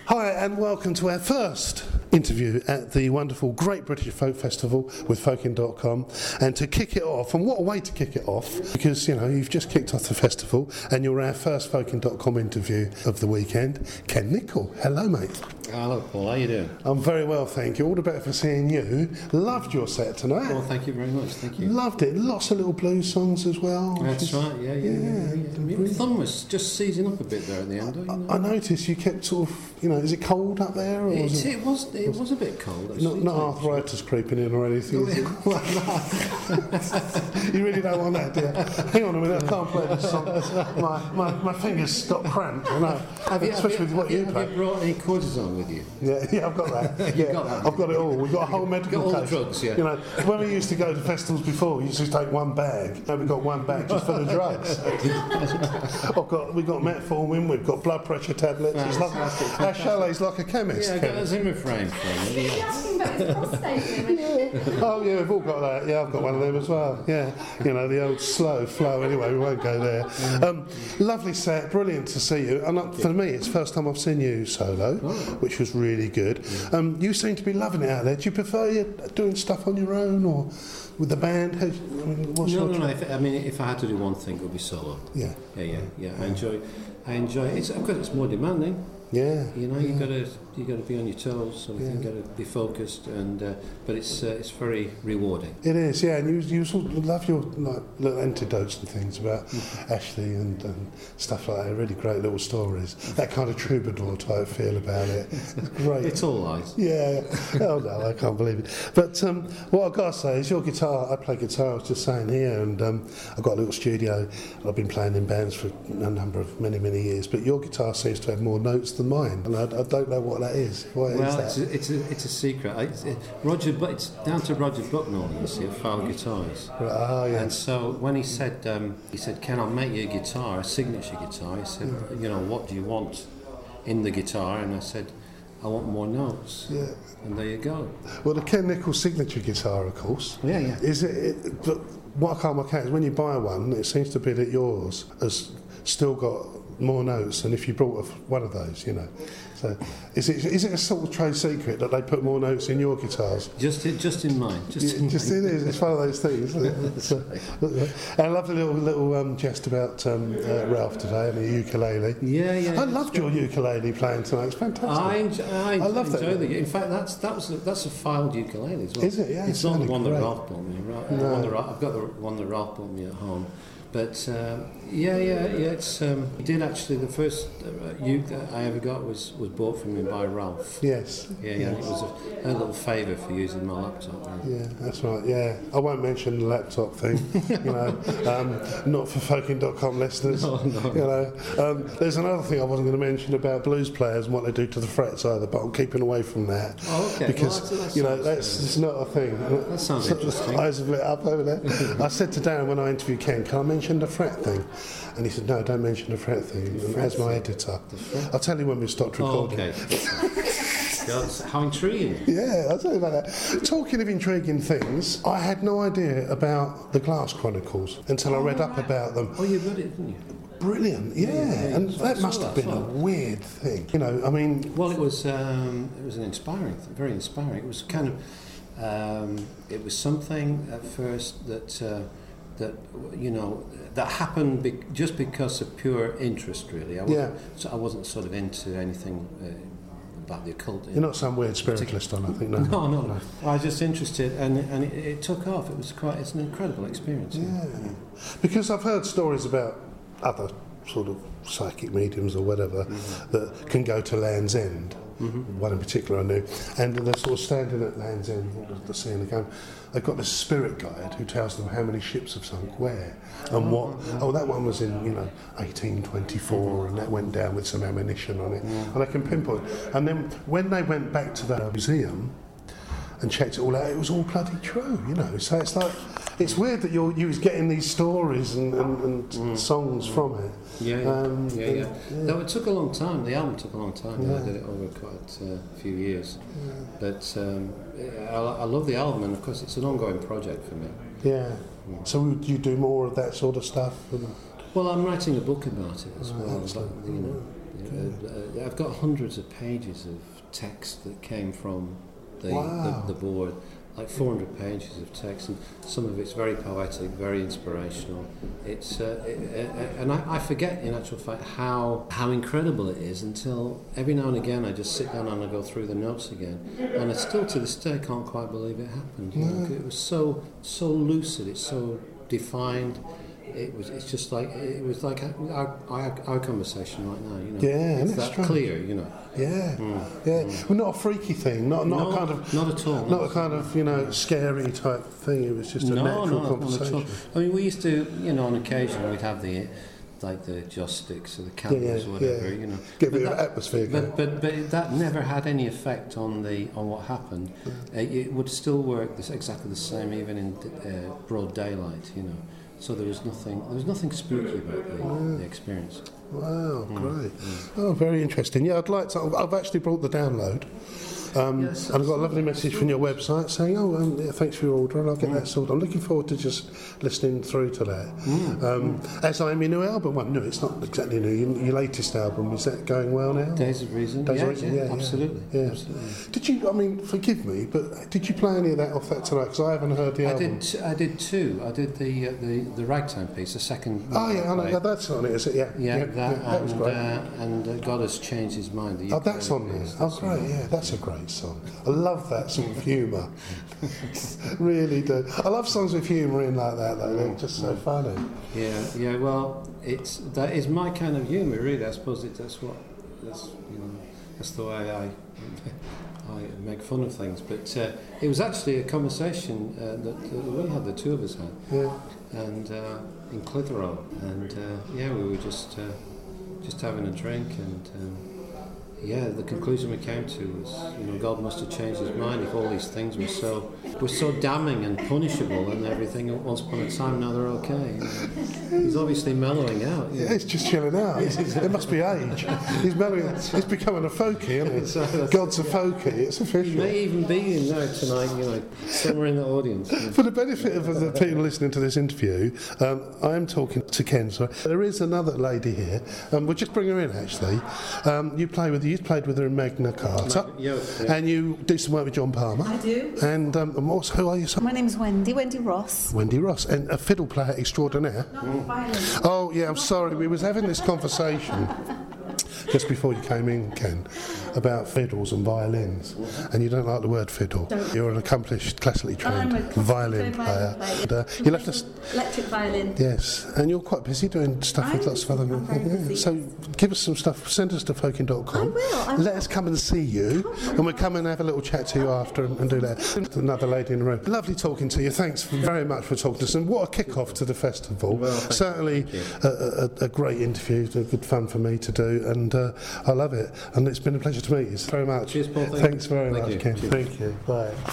Hi and welcome to our first interview at the wonderful Great British Folk Festival with Folkin.com. And to kick it off, and what a way to kick it off, because you've just kicked off the festival and you're our first Folkin.com interview of the weekend. Ken Nicol, hello mate. Hello Paul, how you doing? I'm very well, thank you. All the better for seeing you. Loved your set tonight. Well, thank you very much, thank you. Loved it. Lots of little blues songs as well. That's right, yeah. The thumb was just seizing up a bit there at the end. I noticed you kept sort of, is it cold up there? Or it was a bit cold, actually. Not arthritis creeping in or anything, is it? You really don't want that, do you? Hang on a minute, I can't play this song. My fingers stop cramped, especially with what you play. Have you brought any cortisone with you? Yeah, I've got that. You've got that? I've got it all. We've got a whole medical all case. The drugs, yeah. When we used to go to festivals before, we used to take one bag. Now we've got one bag just full of drugs. We've got metformin, we've got blood pressure tablets. Our chalet's like a chemist. Yeah, I got a Zimmer frame from it. Oh yeah, we've all got that. Yeah, I've got one of them as well. Yeah, the old slow flow. Anyway, we won't go there. Lovely set, brilliant to see you. And for me, it's the first time I've seen you solo, which was really good. You seem to be loving it out there. Do you prefer doing stuff on your own or with the band? No. If I had to do one thing, it would be solo. Yeah. I enjoy it. It's more demanding. Yeah. You got to be on your toes, so you got to be focused, but it's very rewarding. It is, yeah. And you sort of love your little anecdotes and things about Ashley and stuff like that. Really great little stories. That kind of troubadour type feel about it. It's great. It's all lies. Yeah. Oh no, I can't believe it. But what I've got to say is your guitar. I play guitar. I was just saying here, and I've got a little studio. I've been playing in bands for a number of many years. But your guitar seems to have more notes than mine, and I don't know what that is. What is that? It's a secret. It's down to Roger Bucknell, you see, of Fowler Guitars. Oh, yeah. And so when he said, "Can I make you a guitar, a signature guitar?" He said, "What do you want in the guitar?" And I said, "I want more notes." Yeah. And there you go. Well, the Ken Nicol signature guitar, of course. Yeah. Is it? But what I can't work out is when you buy one, it seems to be that yours has still got more notes than if you bought one of those, So is it a sort of trade secret that they put more notes in your guitars? Just in mine. It is. It's one of those things. Isn't it? I love the little jest about Ralph today and the ukulele. Yeah. I loved your ukulele playing tonight. It's fantastic. I love that. In fact, that's a filed ukulele as well. Is it? Yeah. It's not the one that Ralph bought me. No. I've got the one that Ralph bought me at home. But it's he did actually. The first uke that I ever got was bought for me by Ralph. Yes. Yeah. It was a little favour for using my laptop. Yeah, that's right. Yeah, I won't mention the laptop thing. Not for Folkin.com listeners. No. There's another thing I wasn't going to mention about blues players and what they do to the frets either, but I'm keeping away from that. Oh, okay. Because that's not a thing. That sounds interesting. Eyes have lit up over there. I said to Darren when I interviewed Ken, "Can I mention the fret thing?" And he said, "No, don't mention the fret thing." And as my editor, I'll tell you when we stopped recording. Oh, okay. God, how intriguing. Yeah, I'll tell you about that. Talking of intriguing things, I had no idea about the Glass Chronicles until I read up about them. Oh, you read it, didn't you? Brilliant, yeah. And that must have been a weird thing. Well, it was an inspiring thing, very inspiring. It was kind of, it was something at first that happened just because of pure interest, really. I wasn't sort of into anything about the occult. You're not some weird spiritualist or nothing, no? No. I was just interested, and it took off. It's an incredible experience. Yeah. Because I've heard stories about other sort of psychic mediums or whatever that can go to Land's End. One in particular I knew, and they're sort of standing at Land's End, the sea, and they've got this spirit guide who tells them how many ships have sunk where and what. Oh, that one was in 1824, and that went down with some ammunition on it, and they can pinpoint. And then when they went back to the museum and checked it all out, it was all bloody true, So it's like, it's weird that you was getting these stories and songs from it. Yeah. No, it took a long time. The album took a long time. I did it over quite a few years. But I love the album, and of course it's an ongoing project for me. Yeah. So would you do more of that sort of stuff? Well, I'm writing a book about it as well. I've got hundreds of pages of text that came from the board, like 400 pages of text, and some of it's very poetic, very inspirational. It's and I forget, in actual fact, how incredible it is until every now and again I just sit down and I go through the notes again, and I still to this day can't quite believe it happened. You know, it was so lucid, it's so defined. It's just like it was like our conversation right now, you know. Yeah, it's that clear, you know. Yeah, Well, not a freaky thing, not a kind of, not at all, not a kind of scary type thing. It was just a natural conversation. Not at all. I mean, we used to, on occasion we'd have the joss sticks or the candles or whatever, you know. Get a bit of atmosphere going. But that never had any effect on what happened. It would still work exactly the same even in broad daylight, you know. So there was nothing spooky about the experience. Wow, great. Oh, very interesting. Yeah, I'd like to. I've actually brought the download. Yes, and I've got a lovely message from your website saying, thanks for your order, and I'll get that sorted. I'm looking forward to just listening through to that. As I'm your new album, well, no, it's not exactly new. Your latest album, is that going well now? Days of Reason. Yeah, absolutely. Yeah. Absolutely. Did you? I mean, forgive me, but did you play any of that off that tonight? Because I haven't heard the album. I did two. I did the ragtime piece, the second. Oh yeah, I know that's on it, is it? Yeah, that was great. And God Has Changed His Mind. That's on there. Oh, great. Yeah, that's a great song. I love that sort of humour. Really do. I love songs with humour in like that, though. They're just so funny. Yeah. Well, that is my kind of humour, really. I suppose that's the way I make fun of things. But it was actually a conversation that we had, the two of us had. Yeah. And in Clitheroe, and we were just having a drink, and the conclusion we came to was, God must have changed his mind if all these things were so damning and punishable and everything at once upon a time. Now they're okay. He's obviously mellowing out. Yeah, he's just chilling out. It must be age. He's mellowing. He's becoming a folkie, isn't he? God's a folkie. It's official. He may even be in there tonight, somewhere in the audience. For the benefit of the people listening to this interview, I am talking to Ken. So there is another lady here. We'll just bring her in. Actually, you played with her in Magna Carta, and you do some work with John Palmer. I do. And who are you? My name's Wendy Ross. Wendy Ross, and a fiddle player extraordinaire. Oh yeah, I'm sorry. We was having this conversation just before you came in, Ken, about fiddles and violins, and you don't like the word fiddle. You're an accomplished, classically trained violin player. You left us electric violin. Yes, and you're quite busy doing stuff with lots of other. So give us some stuff. Send us to folking.com. I will. Let us come and see you, and we'll come and have a little chat to you after and do that. Another lady in the room. Lovely talking to you. Thanks very much for talking to us, and what a kick-off to the festival. Well, certainly a great interview, good fun for me to do, and I love it, and it's been a pleasure to meet you very much. Cheers, Paul. Thanks very much, Ken. Cheers. Thank you. Bye.